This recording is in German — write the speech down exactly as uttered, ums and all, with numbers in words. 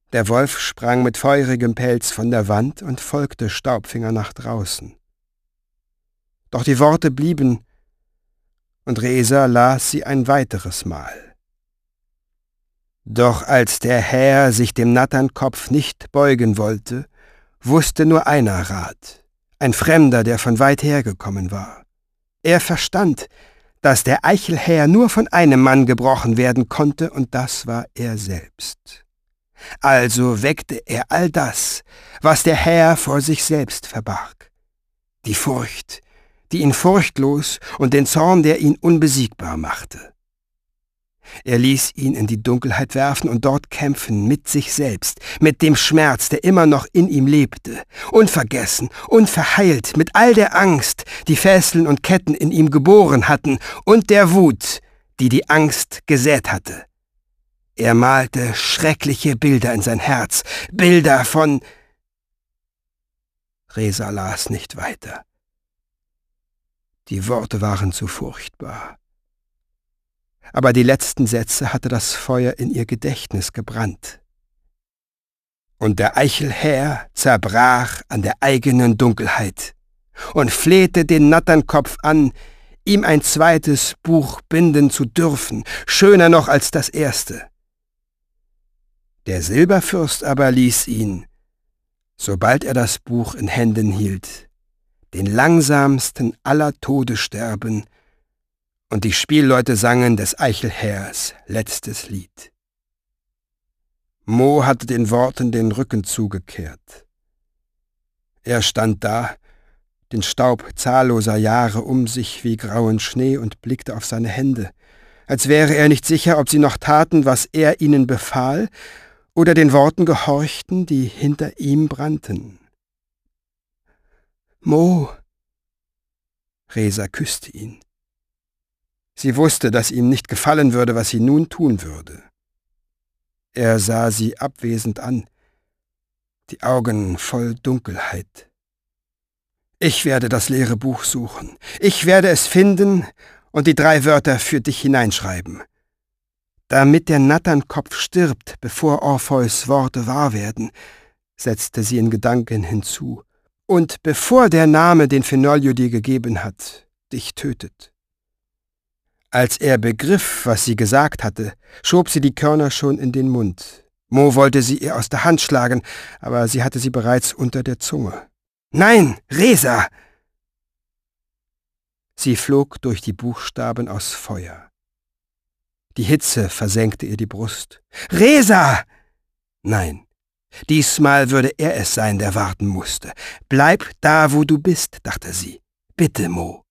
Der Wolf sprang mit feurigem Pelz von der Wand und folgte Staubfinger nach draußen. Doch die Worte blieben, und Resa las sie ein weiteres Mal. Doch als der Herr sich dem Natternkopf nicht beugen wollte, wusste nur einer Rat, ein Fremder, der von weit hergekommen war. Er verstand, dass der Eichelhäher nur von einem Mann gebrochen werden konnte, und das war er selbst. Also weckte er all das, was der Herr vor sich selbst verbarg. Die Furcht, die ihn furchtlos, und den Zorn, der ihn unbesiegbar machte. Er ließ ihn in die Dunkelheit werfen und dort kämpfen mit sich selbst, mit dem Schmerz, der immer noch in ihm lebte, unvergessen, unverheilt, mit all der Angst, die Fesseln und Ketten in ihm geboren hatten, und der Wut, die die Angst gesät hatte. Er malte schreckliche Bilder in sein Herz, Bilder von... Resa las nicht weiter. Die Worte waren zu furchtbar. Aber die letzten Sätze hatte das Feuer in ihr Gedächtnis gebrannt. Und der Eichelhäher zerbrach an der eigenen Dunkelheit und flehte den Natternkopf an, ihm ein zweites Buch binden zu dürfen, schöner noch als das erste. Der Silberfürst aber ließ ihn, sobald er das Buch in Händen hielt, den langsamsten aller Tode sterben, und die Spielleute sangen des Eichelhähers letztes Lied. Mo hatte den Worten den Rücken zugekehrt. Er stand da, den Staub zahlloser Jahre um sich wie grauen Schnee, und blickte auf seine Hände, als wäre er nicht sicher, ob sie noch taten, was er ihnen befahl, oder den Worten gehorchten, die hinter ihm brannten. »Mo!« Resa küsste ihn. Sie wusste, dass ihm nicht gefallen würde, was sie nun tun würde. Er sah sie abwesend an, die Augen voll Dunkelheit. »Ich werde das leere Buch suchen. Ich werde es finden und die drei Wörter für dich hineinschreiben. Damit der Natternkopf stirbt, bevor Orpheus Worte wahr werden«, setzte sie in Gedanken hinzu, »und bevor der Name, den Fenolio dir gegeben hat, dich tötet.« Als er begriff, was sie gesagt hatte, schob sie die Körner schon in den Mund. Mo wollte sie ihr aus der Hand schlagen, aber sie hatte sie bereits unter der Zunge. »Nein, Resa!« Sie flog durch die Buchstaben aus Feuer. Die Hitze versenkte ihr die Brust. »Resa!« Nein, diesmal würde er es sein, der warten musste. »Bleib da, wo du bist«, dachte sie. »Bitte, Mo.«